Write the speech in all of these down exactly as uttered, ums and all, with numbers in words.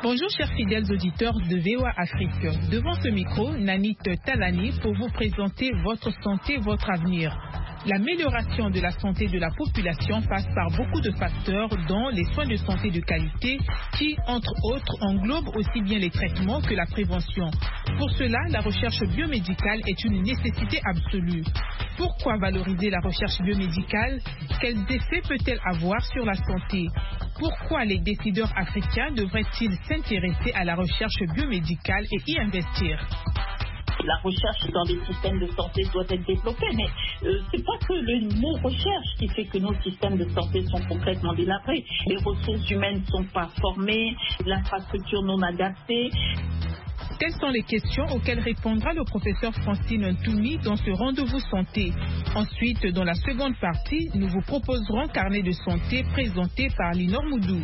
Bonjour chers fidèles auditeurs de V O A Afrique. Devant ce micro, Nanit Talani pour vous présenter votre santé, votre avenir. L'amélioration de la santé de la population passe par beaucoup de facteurs, dont les soins de santé de qualité qui, entre autres, englobent aussi bien les traitements que la prévention. Pour cela, la recherche biomédicale est une nécessité absolue. Pourquoi valoriser la recherche biomédicale? Quels effets peut-elle avoir sur la santé? Pourquoi les décideurs africains devraient-ils s'intéresser à la recherche biomédicale et y investir? La recherche dans les systèmes de santé doit être développée, mais euh, c'est pas que le mot recherche qui fait que nos systèmes de santé sont complètement délabrés. Les ressources humaines ne sont pas formées, l'infrastructure non adaptée. Quelles sont les questions auxquelles répondra le professeur Francine Ntoumi dans ce rendez-vous santé? Ensuite, dans la seconde partie, nous vous proposerons Carnet de santé présenté par Linor Moudou.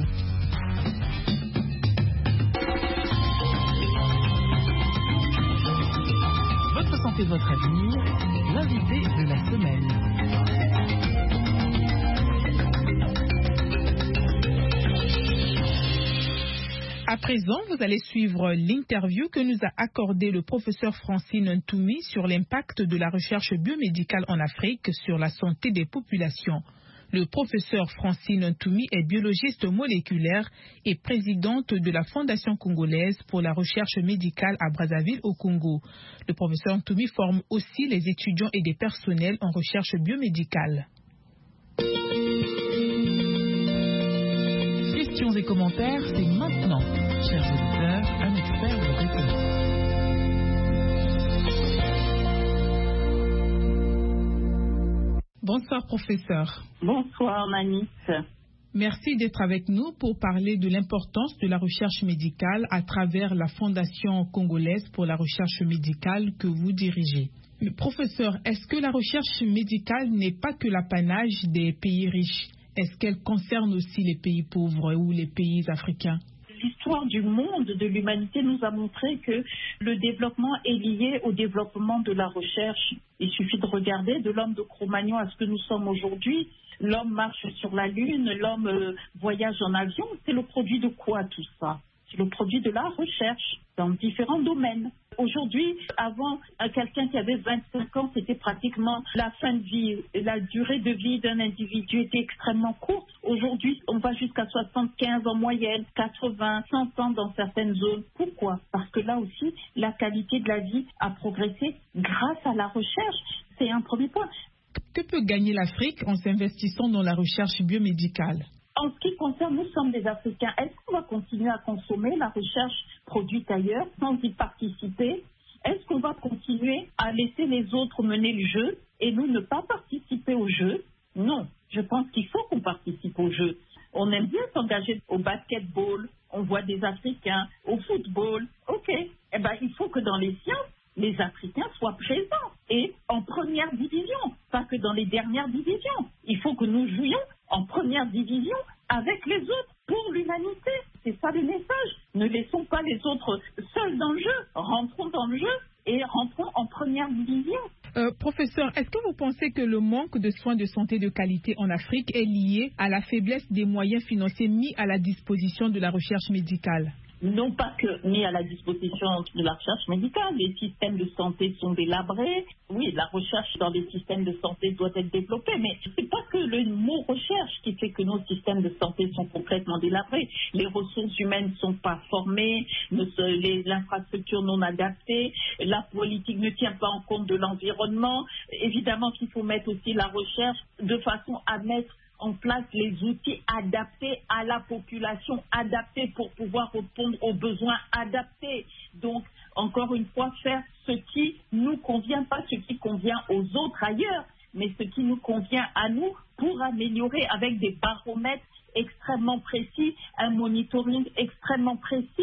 Votre santé, votre avenir, l'invité de la semaine. À présent, vous allez suivre l'interview que nous a accordé le professeur Francine Ntoumi sur l'impact de la recherche biomédicale en Afrique sur la santé des populations. Le professeur Francine Ntoumi est biologiste moléculaire et présidente de la Fondation congolaise pour la recherche médicale à Brazzaville au Congo. Le professeur Ntoumi forme aussi les étudiants et des personnels en recherche biomédicale. Questions et commentaires, c'est maintenant. Chers auditeurs, un expert vous répond. Bonsoir professeur. Bonsoir Manit. Merci d'être avec nous pour parler de l'importance de la recherche médicale à travers la Fondation congolaise pour la recherche médicale que vous dirigez. Professeur, est-ce que la recherche médicale n'est pas que l'apanage des pays riches? Est-ce qu'elle concerne aussi les pays pauvres ou les pays africains? L'histoire du monde, de l'humanité, nous a montré que le développement est lié au développement de la recherche. Il suffit de regarder de l'homme de Cro-Magnon à ce que nous sommes aujourd'hui. L'homme marche sur la Lune, l'homme euh, voyage en avion. C'est le produit de quoi tout ça? C'est le produit de la recherche dans différents domaines. Aujourd'hui, avant, quelqu'un qui avait vingt-cinq ans, c'était pratiquement la fin de vie. La durée de vie d'un individu était extrêmement courte. Aujourd'hui, on va jusqu'à soixante-quinze en moyenne, quatre-vingts, cent ans dans certaines zones. Pourquoi? Parce que là aussi, la qualité de la vie a progressé grâce à la recherche. C'est un premier point. Que peut gagner l'Afrique en s'investissant dans la recherche biomédicale? En ce qui concerne, nous sommes des Africains. Est-ce qu'on va continuer à consommer la recherche produite ailleurs sans y participer? Est-ce qu'on va continuer à laisser les autres mener le jeu et nous ne pas participer au jeu? Non, je pense qu'il faut qu'on participe au jeu. On aime bien s'engager au basketball, on voit des Africains, au football. Ok, eh ben, il faut que dans les sciences, les Africains soient présents et en première division, pas que dans les dernières divisions. Il faut que nous jouions en première division avec les autres pour l'humanité. C'est ça le message. Ne laissons pas les autres seuls dans le jeu. Rentrons dans le jeu et rentrons en première division. Euh, professeur, est-ce que vous pensez que le manque de soins de santé de qualité en Afrique est lié à la faiblesse des moyens financiers mis à la disposition de la recherche médicale? Non pas que mis à la disposition de la recherche médicale, les systèmes de santé sont délabrés. Oui, la recherche dans les systèmes de santé doit être développée, mais c'est pas que le mot recherche qui fait que nos systèmes de santé sont complètement délabrés. Les ressources humaines ne sont pas formées, l'infrastructure non adaptée, la politique ne tient pas en compte de l'environnement. Évidemment qu'il faut mettre aussi la recherche de façon à mettre en place les outils adaptés à la population, adaptés pour pouvoir répondre aux besoins adaptés. Donc, encore une fois, faire ce qui nous convient, pas ce qui convient aux autres ailleurs, mais ce qui nous convient à nous pour améliorer avec des baromètres extrêmement précis, un monitoring extrêmement précis.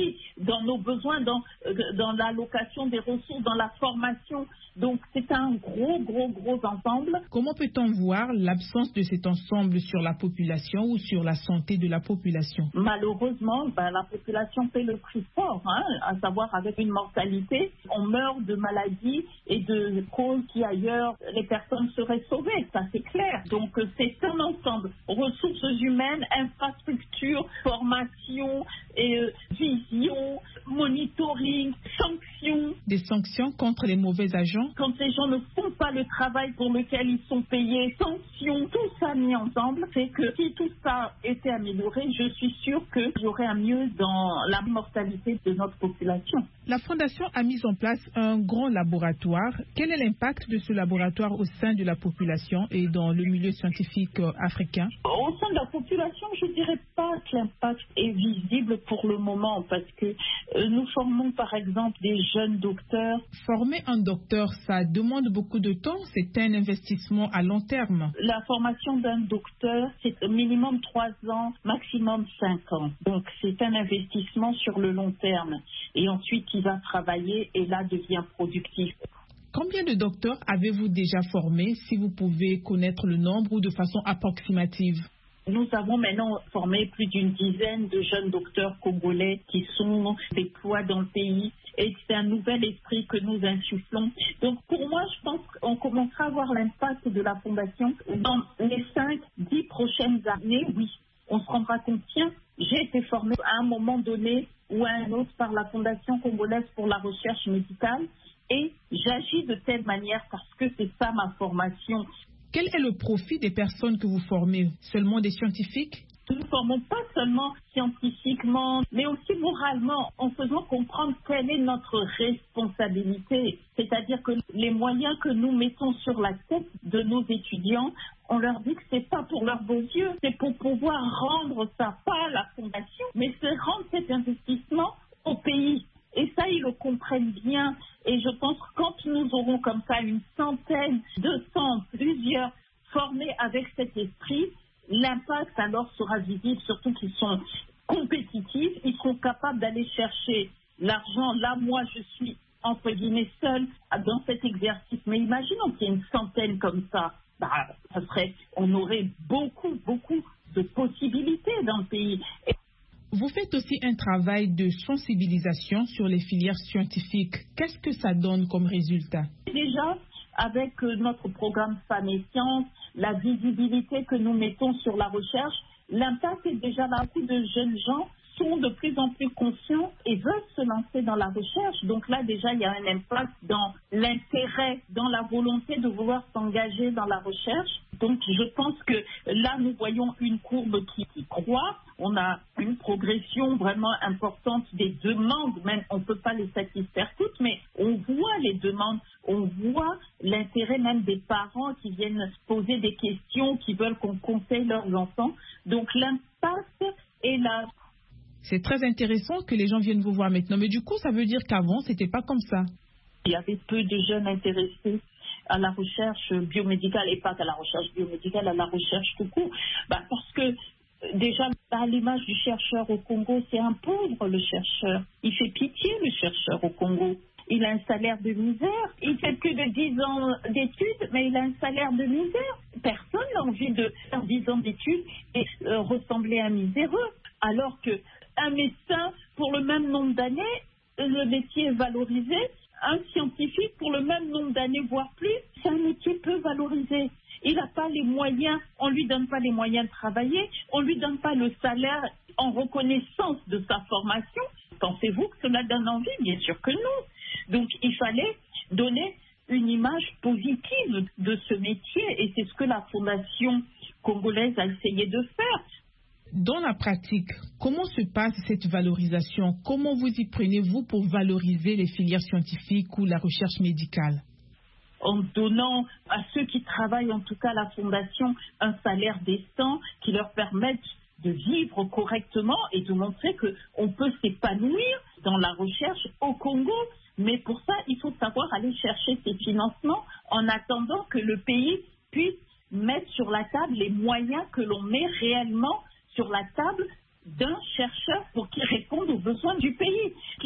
dans nos besoins, dans, dans l'allocation des ressources, dans la formation. Donc c'est un gros, gros, gros ensemble. Comment peut-on voir l'absence de cet ensemble sur la population ou sur la santé de la population? Malheureusement, ben, la population paie le prix fort, hein, à savoir avec une mortalité. On meurt de maladies et de causes qui ailleurs les personnes seraient sauvées, ça c'est clair. Donc c'est un ensemble. Ressources humaines, infrastructures, formation, et, euh, vision, monitoring, sanctions. Des sanctions contre les mauvais agents? Quand les gens ne font pas le travail pour lequel ils sont payés, sanctions, tout ça mis ensemble, c'est que si tout ça était amélioré, je suis sûre qu'il y aurait un mieux dans la mortalité de notre population. La Fondation a mis en place un grand laboratoire. Quel est l'impact de ce laboratoire au sein de la population et dans le milieu scientifique africain? Au sein de la population, je ne dirais pas que l'impact est visible pour le moment parce que euh, nous formons par exemple des jeunes docteurs. Former un docteur, ça demande beaucoup de temps, c'est un investissement à long terme. La formation d'un docteur, c'est minimum trois ans, maximum cinq ans. Donc c'est un investissement sur le long terme. Et ensuite, il va travailler et là devient productif. Combien de docteurs avez-vous déjà formés, si vous pouvez connaître le nombre ou de façon approximative? Nous avons maintenant formé plus d'une dizaine de jeunes docteurs congolais qui sont déployés dans le pays et c'est un nouvel esprit que nous insufflons. Donc pour moi, je pense qu'on commencera à voir l'impact de la Fondation dans les cinq, dix prochaines années, oui. On se rendra compte, tiens, j'ai été formé à un moment donné ou à un autre par la Fondation congolaise pour la recherche médicale et j'agis de telle manière parce que c'est ça ma formation. Quel est le profit des personnes que vous formez? Seulement des scientifiques? Nous ne formons pas seulement scientifiquement, mais aussi moralement, en faisant comprendre quelle est notre responsabilité. C'est-à-dire que les moyens que nous mettons sur la tête de nos étudiants, on leur dit que ce n'est pas pour leurs beaux yeux, c'est pour pouvoir rendre ça, pas à la Fondation, mais c'est rendre cet investissement au pays. Et ça, ils le comprennent bien. Et je pense que quand nous aurons comme ça une centaine, deux cents, plusieurs formés avec cet esprit, l'impact alors sera visible, surtout qu'ils sont compétitifs, ils seront capables d'aller chercher l'argent. Là, moi, je suis, entre guillemets, seule dans cet exercice. Mais imaginons qu'il y ait une centaine comme ça. Bah, ça serait, on aurait beaucoup, beaucoup de possibilités dans le pays. Et vous faites aussi un travail de sensibilisation sur les filières scientifiques. Qu'est-ce que ça donne comme résultat? Déjà, avec notre programme Femmes et Sciences, la visibilité que nous mettons sur la recherche, l'impact est déjà là. Beaucoup de jeunes gens sont de plus en plus conscients et veulent se lancer dans la recherche. Donc là, déjà, il y a un impact dans l'intérêt, dans la volonté de vouloir s'engager dans la recherche. Donc, je pense que là, nous voyons une courbe qui, qui croît. On a une progression vraiment importante des demandes. Même, on ne peut pas les satisfaire toutes, mais on voit les demandes. On voit l'intérêt même des parents qui viennent poser des questions, qui veulent qu'on conseille leurs enfants. Donc, l'impact est là. C'est très intéressant que les gens viennent vous voir maintenant. Mais du coup, ça veut dire qu'avant, ce n'était pas comme ça. Il y avait peu de jeunes intéressés à la recherche biomédicale et pas qu'à la recherche biomédicale, à la recherche tout court. Bah parce que déjà, à l'image du chercheur au Congo, c'est un pauvre le chercheur. Il fait pitié le chercheur au Congo. Il a un salaire de misère. Il fait que de dix ans d'études, mais il a un salaire de misère. Personne n'a envie de faire dix ans d'études et euh, ressembler à un miséreux. Alors qu'un médecin, pour le même nombre d'années, le métier est valorisé. Un scientifique, pour le même nombre d'années, voire plus, c'est un métier peu valorisé. Il n'a pas les moyens, on ne lui donne pas les moyens de travailler, on ne lui donne pas le salaire en reconnaissance de sa formation. Pensez-vous que cela donne envie? Bien sûr que non. Donc il fallait donner une image positive de ce métier et c'est ce que la Fondation congolaise a essayé de faire. Dans la pratique, comment se passe cette valorisation? Comment vous y prenez-vous pour valoriser les filières scientifiques ou la recherche médicale? En donnant à ceux qui travaillent, en tout cas à la Fondation, un salaire décent qui leur permette de vivre correctement et de montrer qu'on peut s'épanouir dans la recherche au Congo. Mais pour ça, il faut savoir aller chercher ces financements en attendant que le pays puisse mettre sur la table les moyens que l'on met réellement sur la table d'un chercheur pour qu'il réponde aux besoins du pays.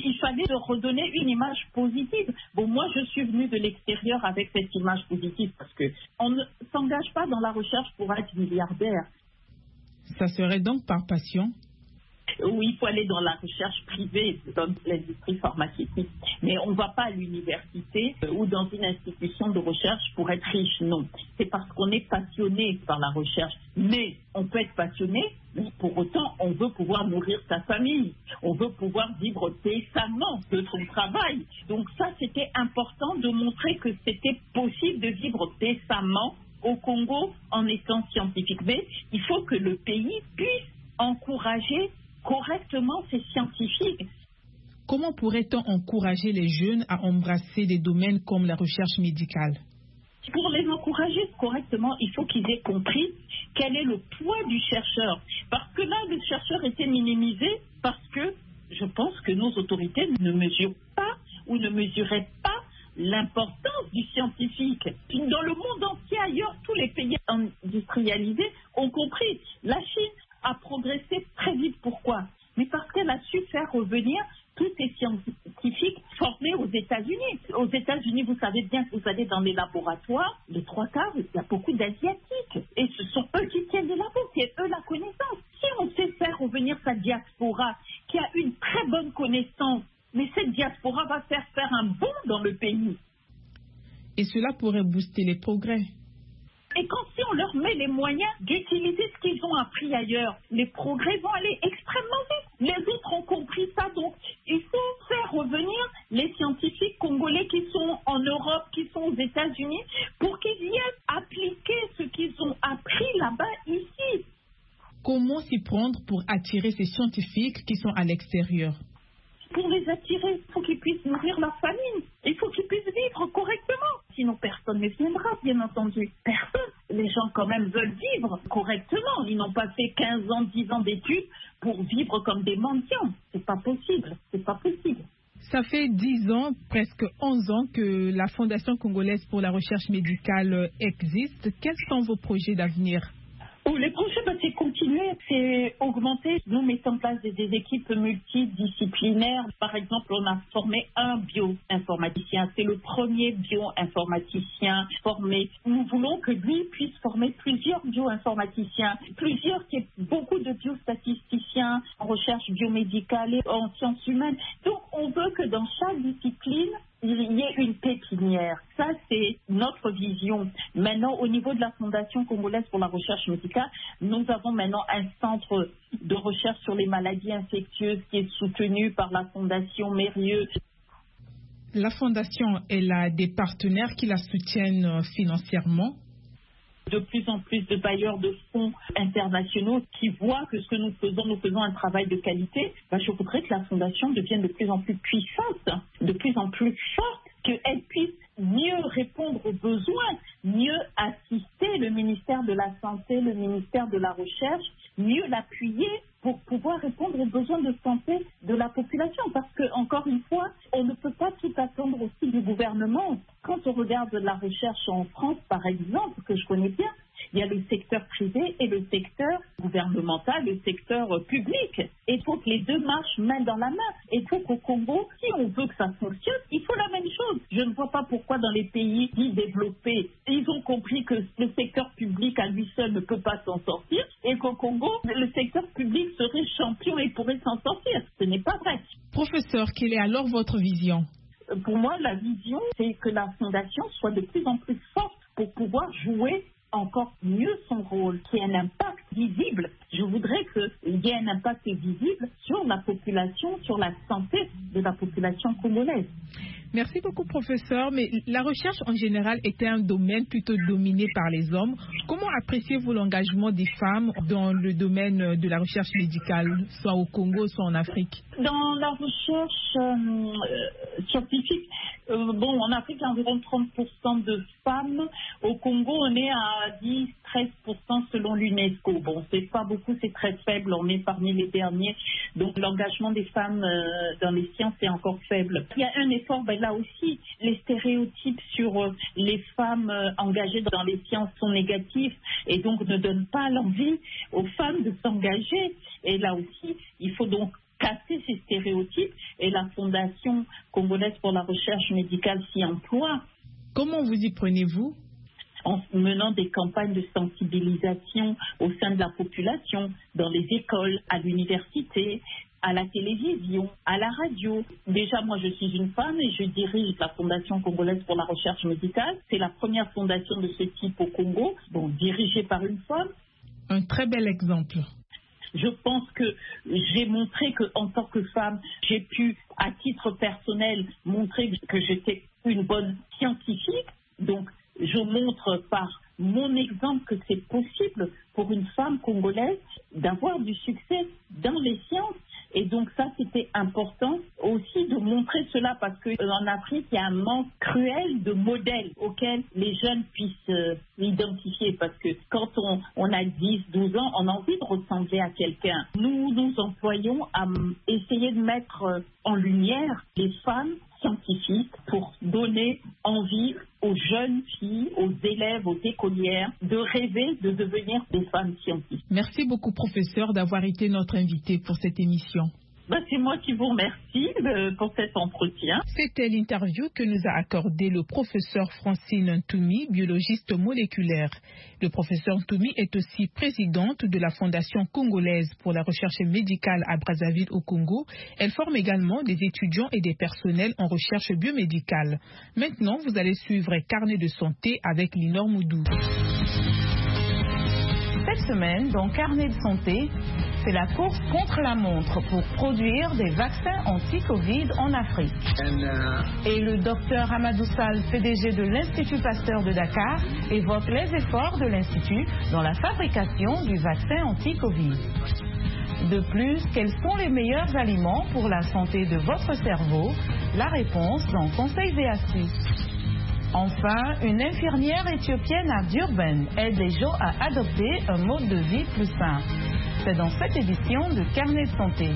il fallait leur redonner une image positive. Bon, moi, je suis venue de l'extérieur avec cette image positive parce qu'on ne s'engage pas dans la recherche pour être milliardaire. Ça serait donc par passion? Où il faut aller dans la recherche privée, dans l'industrie pharmaceutique. Mais on ne va pas à l'université ou dans une institution de recherche pour être riche, non. C'est parce qu'on est passionné par la recherche. Mais on peut être passionné, mais pour autant, on veut pouvoir nourrir sa famille. On veut pouvoir vivre décemment de son travail. Donc ça, c'était important de montrer que c'était possible de vivre décemment au Congo en étant scientifique. Mais il faut que le pays puisse encourager correctement ces scientifiques. Comment pourrait-on encourager les jeunes à embrasser des domaines comme la recherche médicale? Pour les encourager correctement, il faut qu'ils aient compris quel est le poids du chercheur. Parce que là, le chercheur était minimisé parce que je pense que nos autorités ne mesurent pas ou ne mesuraient pas l'importance du scientifique. Dans le monde entier, ailleurs, tous les pays industrialisés ont compris. La Chine a progressé très vite. Pourquoi? Mais parce qu'elle a su faire revenir tous ces scientifiques formés aux États-Unis. Aux États-Unis, vous savez bien que vous allez dans les laboratoires, les trois quarts, il y a beaucoup d'Asiatiques. Et ce sont eux qui tiennent les labos, c'est eux la connaissance. Si on sait faire revenir sa diaspora, qui a une très bonne connaissance, mais cette diaspora va faire faire un bond dans le pays. Et cela pourrait booster les progrès. Et quand si on leur met les moyens d'utiliser ce qu'ils ont appris ailleurs, les progrès vont aller extrêmement vite. Les autres ont compris ça, donc il faut faire revenir les scientifiques congolais qui sont en Europe, qui sont aux États-Unis, pour qu'ils viennent appliquer ce qu'ils ont appris là-bas ici. Comment s'y prendre pour attirer ces scientifiques qui sont à l'extérieur? Pour les attirer, il faut qu'ils puissent nourrir leur famille. Il faut qu'ils puissent vivre correctement. Sinon, personne ne viendra, bien entendu. Personne. Les gens, quand même, veulent vivre correctement. Ils n'ont pas fait quinze ans, dix ans d'études pour vivre comme des mendiants. C'est pas possible. C'est pas possible. Ça fait dix ans, presque onze ans que la Fondation congolaise pour la recherche médicale existe. Quels sont vos projets d'avenir? Oh, les projets, bah, c'est continuer, c'est augmenter. Nous mettons en place des, des équipes multidisciplinaires. Par exemple, on a formé un bioinformaticien. C'est le premier bioinformaticien formé. Nous voulons que lui puisse former plusieurs bioinformaticiens, plusieurs, qui est beaucoup de biostatisticiens en recherche biomédicale et en sciences humaines. Donc, on veut que dans chaque discipline, il y ait une pépinière. Ça, c'est notre vision. Maintenant, au niveau de la Fondation congolaise pour la recherche médicale, nous avons maintenant un centre de recherche sur les maladies infectieuses qui est soutenu par la Fondation Mérieux. La Fondation, elle a des partenaires qui la soutiennent financièrement? De plus en plus de bailleurs de fonds internationaux qui voient que ce que nous faisons, nous faisons un travail de qualité. Ben, je voudrais que la Fondation devienne de plus en plus puissante, de plus en plus forte, qu'elle puisse mieux répondre aux besoins, mieux assister le ministère de la Santé, le ministère de la Recherche, mieux l'appuyer pour pouvoir répondre aux besoins de santé de la population. Parce que, encore une fois, on ne peut pas tout attendre aussi du gouvernement. Quand on regarde la recherche en France, par exemple, que je connais bien, il y a le secteur privé et le secteur gouvernemental, le secteur public. Et il faut que les deux marchent main dans la main. Et il faut qu'au Congo, si on veut que ça fonctionne, il faut la même chose. Je ne vois pas pourquoi dans les pays dits développés, ils ont compris que le secteur public à lui seul ne peut pas s'en sortir et qu'au Congo, le secteur public serait champion et pourrait s'en sortir. Ce n'est pas vrai. Professeur, quelle est alors votre vision? Pour moi, la vision, c'est que la Fondation soit de plus en plus forte pour pouvoir jouer encore mieux son rôle, qui ait un impact visible. Je voudrais qu'il y ait un impact visible sur la population, sur la santé de la population congolaise. Merci beaucoup, professeur. Mais la recherche en général était un domaine plutôt dominé par les hommes. Comment appréciez-vous l'engagement des femmes dans le domaine de la recherche médicale, soit au Congo, soit en Afrique? Dans la recherche euh, scientifique, euh, bon, en Afrique, il y a environ trente pour cent de femmes. Au Congo, on est à dix à treize pour cent selon l'UNESCO. Bon, c'est pas beaucoup, c'est très faible. On est parmi les derniers. Donc, l'engagement des femmes euh, dans les sciences est encore faible. Il y a un effort, ben, là aussi, les stéréotypes sur euh, les femmes euh, engagées dans les sciences sont négatifs et donc ne donnent pas l'envie aux femmes de s'engager. Et là aussi, il faut donc casser ces stéréotypes et la Fondation congolaise pour la recherche médicale s'y emploie. Comment vous y prenez-vous? En menant des campagnes de sensibilisation au sein de la population, dans les écoles, à l'université, à la télévision, à la radio. Déjà, moi, je suis une femme et je dirige la Fondation congolaise pour la recherche médicale. C'est la première fondation de ce type au Congo, bon, dirigée par une femme. Un très bel exemple. Je pense que j'ai montré qu'en tant que femme, j'ai pu, à titre personnel, montrer que j'étais une bonne scientifique. Donc, je montre par mon exemple que c'est possible pour une femme congolaise d'avoir du succès dans les sciences. Et donc ça, c'était important aussi de montrer cela parce qu'en Afrique, il y a un manque cruel de modèles auxquels les jeunes puissent euh, identifier. Parce que quand on, on a dix, douze ans, on a envie de ressembler à quelqu'un. Nous nous employons à essayer de mettre en lumière les femmes scientifiques pour donner envie aux jeunes filles, aux élèves, aux écolières de rêver de devenir des femmes scientifiques. Merci beaucoup, professeur, d'avoir été notre invité pour cette émission. Ben, c'est moi qui vous remercie euh, pour cet entretien. C'était l'interview que nous a accordé le professeur Francine Ntoumi, biologiste moléculaire. Le professeur Ntoumi est aussi présidente de la Fondation congolaise pour la recherche médicale à Brazzaville au Congo. Elle forme également des étudiants et des personnels en recherche biomédicale. Maintenant, vous allez suivre Carnet de santé avec Linor Moudou. Cette semaine, dans Carnet de santé, c'est la course contre la montre pour produire des vaccins anti-Covid en Afrique. Et le docteur Amadou Sall, P D G de l'Institut Pasteur de Dakar, évoque les efforts de l'Institut dans la fabrication du vaccin anti-Covid. De plus, quels sont les meilleurs aliments pour la santé de votre cerveau? La réponse dans Conseils et astuces. Enfin, une infirmière éthiopienne à Durban aide les gens à adopter un mode de vie plus sain. C'est dans cette édition de Carnet de santé.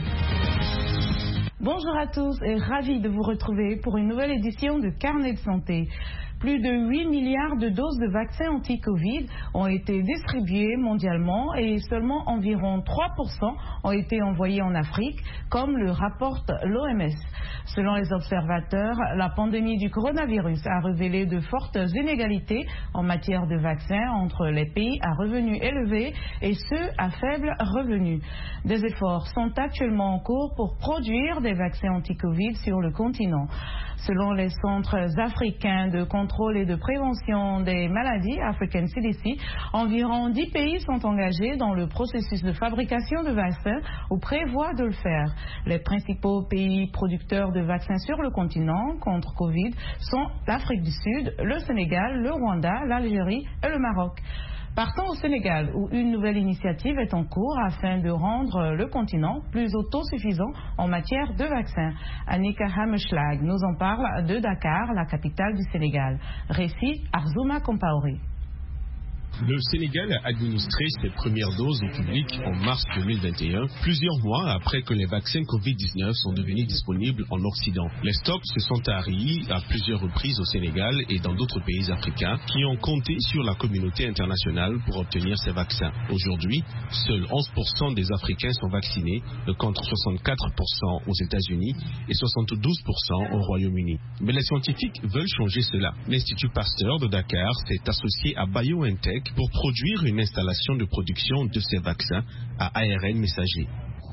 Bonjour à tous et ravi de vous retrouver pour une nouvelle édition de Carnet de santé. Plus de huit milliards de doses de vaccins anti-Covid ont été distribuées mondialement et seulement environ trois pour cent ont été envoyés en Afrique, comme le rapporte l'O M S. Selon les observateurs, la pandémie du coronavirus a révélé de fortes inégalités en matière de vaccins entre les pays à revenus élevés et ceux à faible revenu. Des efforts sont actuellement en cours pour produire des vaccins anti-Covid sur le continent. Selon les centres africains de contrôle et de prévention des maladies, African C D C, environ dix pays sont engagés dans le processus de fabrication de vaccins ou prévoient de le faire. Les principaux pays producteurs de vaccins sur le continent contre Covid sont l'Afrique du Sud, le Sénégal, le Rwanda, l'Algérie et le Maroc. Partons au Sénégal, où une nouvelle initiative est en cours afin de rendre le continent plus autosuffisant en matière de vaccins. Annika Hammeschlag nous en parle de Dakar, la capitale du Sénégal. Récit Arzouma Compaoré. Le Sénégal a administré ses premières doses au public en mars deux mille vingt et un, plusieurs mois après que les vaccins Covid dix-neuf sont devenus disponibles en Occident. Les stocks se sont taris à plusieurs reprises au Sénégal et dans d'autres pays africains qui ont compté sur la communauté internationale pour obtenir ces vaccins. Aujourd'hui, seuls onze pour cent des Africains sont vaccinés, contre soixante-quatre pour cent aux États-Unis et soixante-douze pour cent au Royaume-Uni. Mais les scientifiques veulent changer cela. L'Institut Pasteur de Dakar s'est associé à BioNTech pour produire une installation de production de ces vaccins à A R N messager.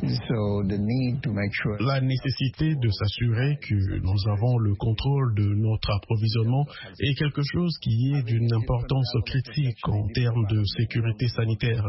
La nécessité de s'assurer que nous avons le contrôle de notre approvisionnement est quelque chose qui est d'une importance critique en termes de sécurité sanitaire.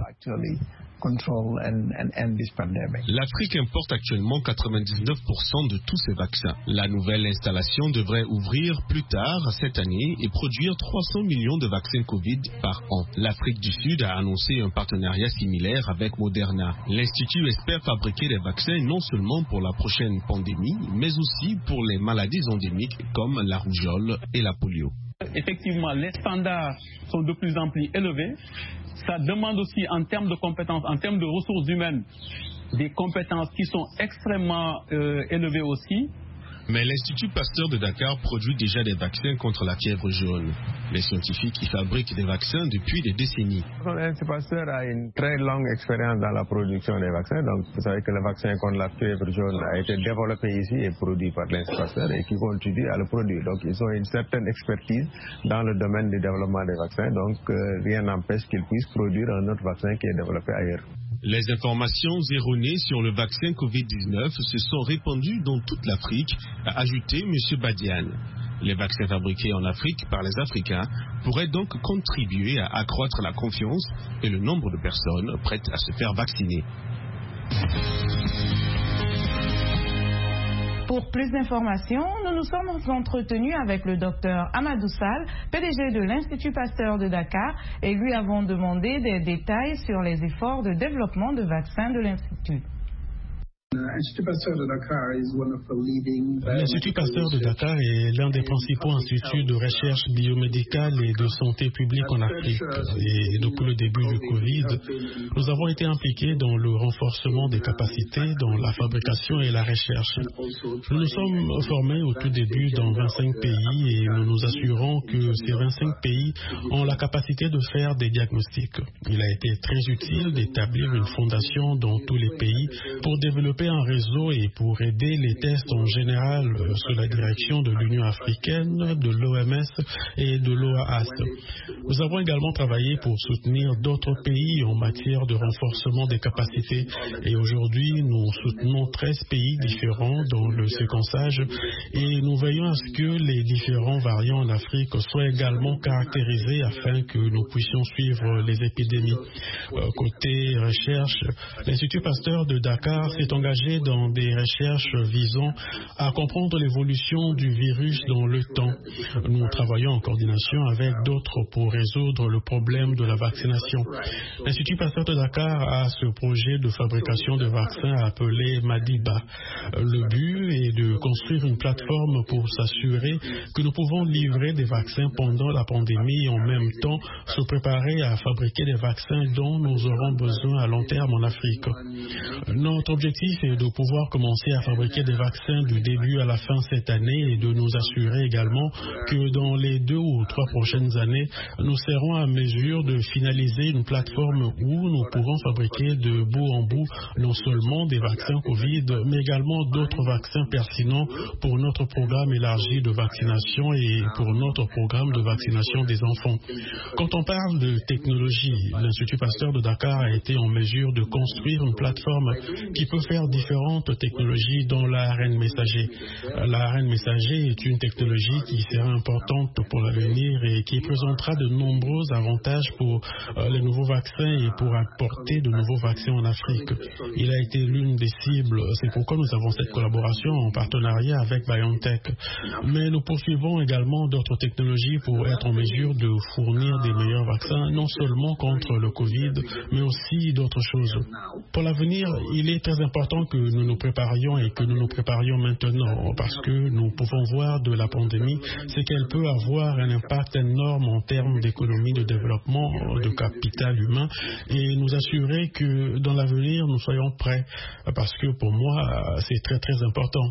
L'Afrique importe actuellement quatre-vingt-dix-neuf pour cent de tous ces vaccins. La nouvelle installation devrait ouvrir plus tard cette année et produire trois cents millions de vaccins Covid par an. L'Afrique du Sud a annoncé un partenariat similaire avec Moderna. L'Institut espère fabriquer des vaccins non seulement pour la prochaine pandémie, mais aussi pour les maladies endémiques comme la rougeole et la polio. Effectivement, les standards sont de plus en plus élevés. Ça demande aussi en termes de compétences, en termes de ressources humaines, des compétences qui sont extrêmement euh, élevées aussi. Mais l'Institut Pasteur de Dakar produit déjà des vaccins contre la fièvre jaune. Les scientifiques y fabriquent des vaccins depuis des décennies. L'Institut Pasteur a une très longue expérience dans la production des vaccins. Donc, vous savez que le vaccin contre la fièvre jaune a été développé ici et produit par l'Institut Pasteur et qui continue à le produire. Donc, ils ont une certaine expertise dans le domaine du développement des vaccins. Donc, euh, rien n'empêche qu'ils puissent produire un autre vaccin qui est développé ailleurs. Les informations erronées sur le vaccin covid dix-neuf se sont répandues dans toute l'Afrique, a ajouté M. Badiane. Les vaccins fabriqués en Afrique par les Africains pourraient donc contribuer à accroître la confiance et le nombre de personnes prêtes à se faire vacciner. Pour plus d'informations, nous nous sommes entretenus avec le docteur Amadou Sall, P D G de l'Institut Pasteur de Dakar, et lui avons demandé des détails sur les efforts de développement de vaccins de l'Institut. L'Institut Pasteur de Dakar est l'un des principaux instituts de recherche biomédicale et de santé publique en Afrique. Et depuis le début du Covid, nous avons été impliqués dans le renforcement des capacités, dans la fabrication et la recherche. Nous nous sommes formés au tout début dans vingt-cinq pays et nous nous assurons que ces vingt-cinq pays ont la capacité de faire des diagnostics. Il a été très utile d'établir une fondation dans tous les pays pour développer un réseau et pour aider les tests en général sous la direction de l'Union africaine, de l'O M S et de l'O A S. Nous avons également travaillé pour soutenir d'autres pays en matière de renforcement des capacités et aujourd'hui nous soutenons treize pays différents dans le séquençage et nous veillons à ce que les différents variants en Afrique soient également caractérisés afin que nous puissions suivre les épidémies. Côté recherche, l'Institut Pasteur de Dakar s'est engagé dans des recherches visant à comprendre l'évolution du virus dans le temps. Nous travaillons en coordination avec d'autres pour résoudre le problème de la vaccination. L'Institut Pasteur de Dakar a ce projet de fabrication de vaccins appelé Madiba. Le but est de construire une plateforme pour s'assurer que nous pouvons livrer des vaccins pendant la pandémie et en même temps se préparer à fabriquer des vaccins dont nous aurons besoin à long terme en Afrique. Notre objectif est de pouvoir commencer à fabriquer des vaccins du début à la fin cette année et de nous assurer également que dans les deux ou trois prochaines années, nous serons à mesure de finaliser une plateforme où nous pourrons fabriquer de bout en bout non seulement des vaccins Covid, mais également d'autres vaccins pertinents pour notre programme élargi de vaccination et pour notre programme de vaccination des enfants. Quand on parle de technologie, l'Institut Pasteur de Dakar a été en mesure de construire une plateforme qui peut faire différentes technologies dont l'A R N messager. L'A R N messager est une technologie qui sera importante pour l'avenir et qui présentera de nombreux avantages pour les nouveaux vaccins et pour apporter de nouveaux vaccins en Afrique. Il a été l'une des cibles, c'est pourquoi nous avons cette collaboration en partenariat avec BioNTech. Mais nous poursuivons également d'autres technologies pour être en mesure de fournir des meilleurs vaccins, non seulement contre le Covid, mais aussi d'autres choses. Pour l'avenir, il est très important que nous nous préparions et que nous nous préparions maintenant parce que nous pouvons voir de la pandémie, c'est qu'elle peut avoir un impact énorme en termes d'économie, de développement, de capital humain et nous assurer que dans l'avenir, nous soyons prêts parce que pour moi, c'est très très important.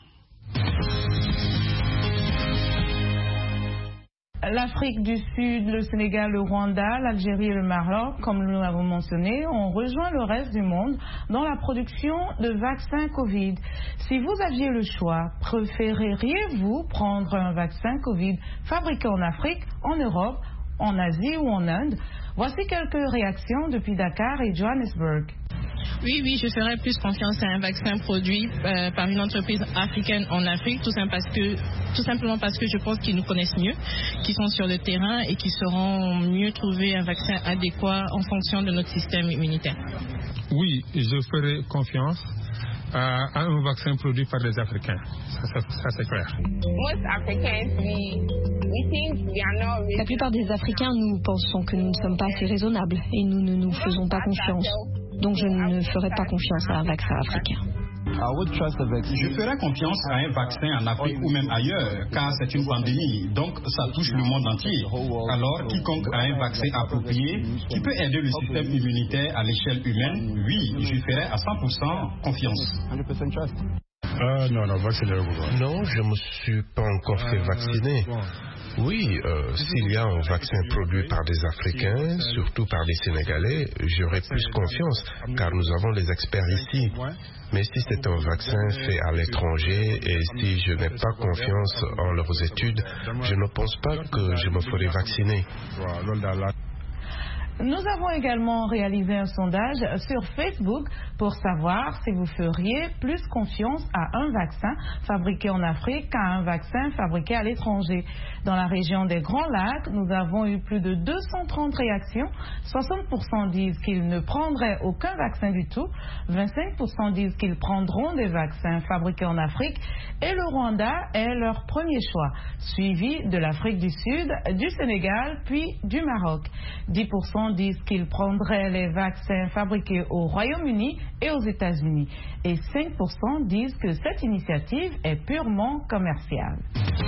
L'Afrique du Sud, le Sénégal, le Rwanda, l'Algérie et le Maroc, comme nous l'avons mentionné, ont rejoint le reste du monde dans la production de vaccins Covid. Si vous aviez le choix, préféreriez-vous prendre un vaccin Covid fabriqué en Afrique, en Europe, en Asie ou en Inde? Voici quelques réactions depuis Dakar et Johannesburg. Oui, oui, je ferais plus confiance à un vaccin produit euh, par une entreprise africaine en Afrique, tout, simple parce que, tout simplement parce que je pense qu'ils nous connaissent mieux, qu'ils sont sur le terrain et qu'ils sauront mieux trouver un vaccin adéquat en fonction de notre système immunitaire. Oui, je ferai confiance à un vaccin produit par les Africains. Ça, ça, ça c'est clair. La plupart des Africains, nous pensons que nous ne sommes pas assez raisonnables et nous ne nous faisons pas confiance. Donc je ne ferai pas confiance à un vaccin africain. Je ferai confiance à un vaccin en Afrique ou même ailleurs, car c'est une pandémie, donc ça touche le monde entier. Alors, quiconque a un vaccin approprié, qui peut aider le système immunitaire à l'échelle humaine, oui, je ferai à cent pour cent confiance. Euh, non, non, vacciné. Non, je ne me suis pas encore fait vacciner. Oui, euh, s'il y a un vaccin produit par des Africains, surtout par des Sénégalais, j'aurai plus confiance, car nous avons les experts ici. Mais si c'est un vaccin fait à l'étranger et si je n'ai pas confiance en leurs études, je ne pense pas que je me ferai vacciner. Nous avons également réalisé un sondage sur Facebook pour savoir si vous feriez plus confiance à un vaccin fabriqué en Afrique qu'à un vaccin fabriqué à l'étranger. Dans la région des Grands Lacs, nous avons eu plus de deux cent trente réactions. soixante pour cent disent qu'ils ne prendraient aucun vaccin du tout. vingt-cinq pour cent disent qu'ils prendront des vaccins fabriqués en Afrique. Et le Rwanda est leur premier choix, suivi de l'Afrique du Sud, du Sénégal, puis du Maroc. dix pour cent disent qu'ils prendraient les vaccins fabriqués au Royaume-Uni et aux États-Unis. Et cinq pour cent disent que cette initiative est purement commerciale.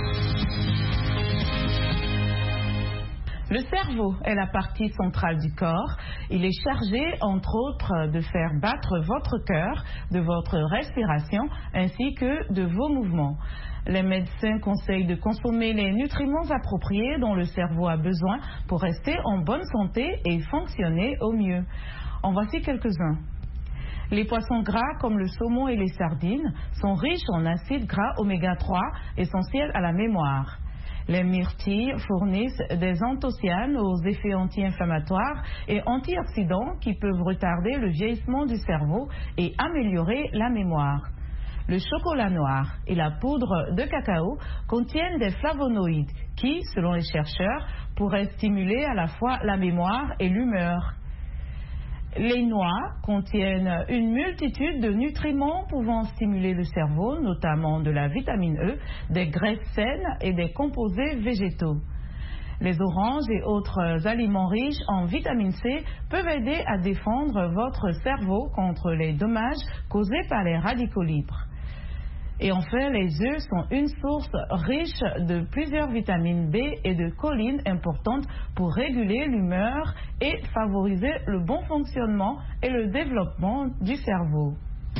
Le cerveau est la partie centrale du corps. Il est chargé, entre autres, de faire battre votre cœur, de votre respiration, ainsi que de vos mouvements. Les médecins conseillent de consommer les nutriments appropriés dont le cerveau a besoin pour rester en bonne santé et fonctionner au mieux. En voici quelques-uns. Les poissons gras comme le saumon et les sardines sont riches en acides gras oméga trois, essentiels à la mémoire. Les myrtilles fournissent des anthocyanes aux effets anti-inflammatoires et antioxydants qui peuvent retarder le vieillissement du cerveau et améliorer la mémoire. Le chocolat noir et la poudre de cacao contiennent des flavonoïdes qui, selon les chercheurs, pourraient stimuler à la fois la mémoire et l'humeur. Les noix contiennent une multitude de nutriments pouvant stimuler le cerveau, notamment de la vitamine E, des graisses saines et des composés végétaux. Les oranges et autres aliments riches en vitamine C peuvent aider à défendre votre cerveau contre les dommages causés par les radicaux libres. Et enfin, les œufs sont une source riche de plusieurs vitamines B et de choline importantes pour réguler l'humeur et favoriser le bon fonctionnement et le développement du cerveau.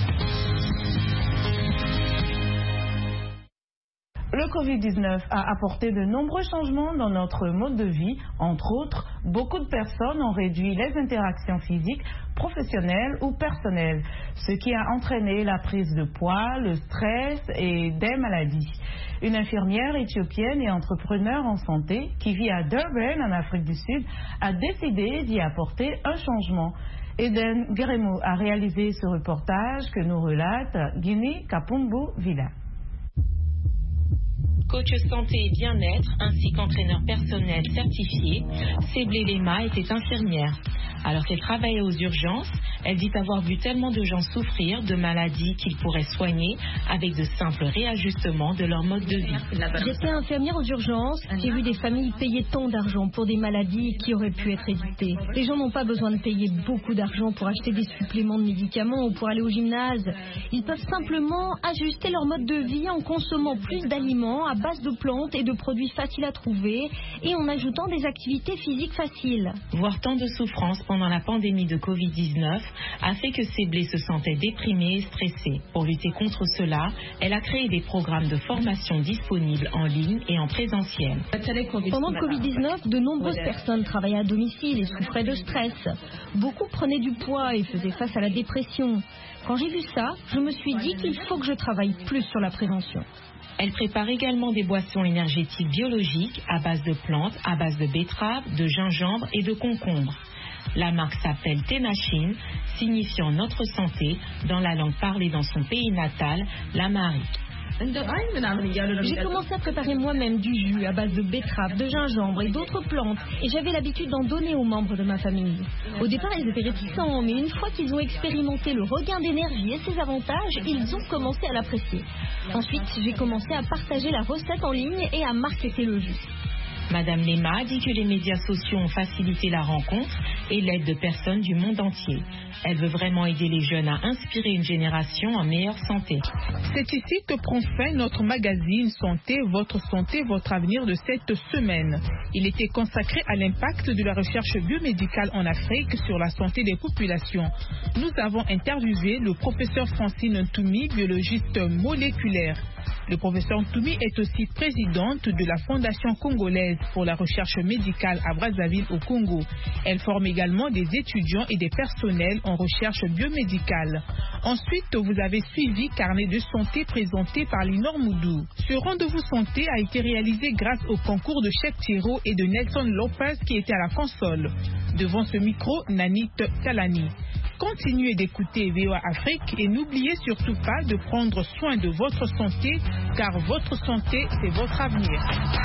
Le covid dix-neuf a apporté de nombreux changements dans notre mode de vie. Entre autres, beaucoup de personnes ont réduit les interactions physiques, professionnelles ou personnelles, ce qui a entraîné la prise de poids, le stress et des maladies. Une infirmière éthiopienne et entrepreneur en santé qui vit à Durban, en Afrique du Sud, a décidé d'y apporter un changement. Eden Gremo a réalisé ce reportage que nous relate Guinée Kapumbu Villa. Coach santé et bien-être ainsi qu'entraîneur personnel certifié, Seblé Lema était infirmière. Alors qu'elle travaillait aux urgences, elle dit avoir vu tellement de gens souffrir de maladies qu'ils pourraient soigner avec de simples réajustements de leur mode de vie. J'étais infirmière aux urgences, j'ai vu des familles payer tant d'argent pour des maladies qui auraient pu être évitées. Les gens n'ont pas besoin de payer beaucoup d'argent pour acheter des suppléments de médicaments ou pour aller au gymnase. Ils peuvent simplement ajuster leur mode de vie en consommant plus d'aliments à base de plantes et de produits faciles à trouver et en ajoutant des activités physiques faciles. Voir tant de souffrance pendant la pandémie de covid dix-neuf a fait que Seblé se sentait déprimée et stressée. Pour lutter contre cela, elle a créé des programmes de formation disponibles en ligne et en présentiel. Pendant le covid dix-neuf, de nombreuses personnes travaillaient à domicile et souffraient de stress. Beaucoup prenaient du poids et faisaient face à la dépression. Quand j'ai vu ça, je me suis dit qu'il faut que je travaille plus sur la prévention. Elle prépare également des boissons énergétiques biologiques à base de plantes, à base de betterave, de gingembre et de concombre. La marque s'appelle T-Machine, signifiant notre santé dans la langue parlée dans son pays natal, l'amharique. J'ai commencé à préparer moi-même du jus à base de betterave, de gingembre et d'autres plantes et j'avais l'habitude d'en donner aux membres de ma famille. Au départ, ils étaient réticents, mais une fois qu'ils ont expérimenté le regain d'énergie et ses avantages, ils ont commencé à l'apprécier. Ensuite, j'ai commencé à partager la recette en ligne et à marketer le jus. Madame Lema dit que les médias sociaux ont facilité la rencontre et l'aide de personnes du monde entier. Elle veut vraiment aider les jeunes à inspirer une génération en meilleure santé. C'est ici que prend fin notre magazine Santé, votre santé, votre avenir de cette semaine. Il était consacré à l'impact de la recherche biomédicale en Afrique sur la santé des populations. Nous avons interviewé le professeur Francine Ntoumi, biologiste moléculaire. Le professeur Ntoumi est aussi présidente de la Fondation congolaise pour la recherche médicale à Brazzaville au Congo. Elle forme également des étudiants et des personnels en recherche biomédicale. Ensuite, vous avez suivi Carnet de santé présenté par Linor Moudou. Ce rendez-vous santé a été réalisé grâce au concours de Cheikh Thiro et de Nelson Lopez qui étaient à la console. Devant ce micro, Nanit Talani. Continuez d'écouter V O A Afrique et n'oubliez surtout pas de prendre soin de votre santé car votre santé, c'est votre avenir.